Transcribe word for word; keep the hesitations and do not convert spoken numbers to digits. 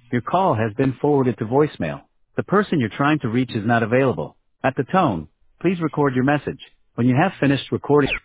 Your call has been forwarded to voicemail. The person you're trying to reach is not available. At the tone, please record your message. When you have finished recording.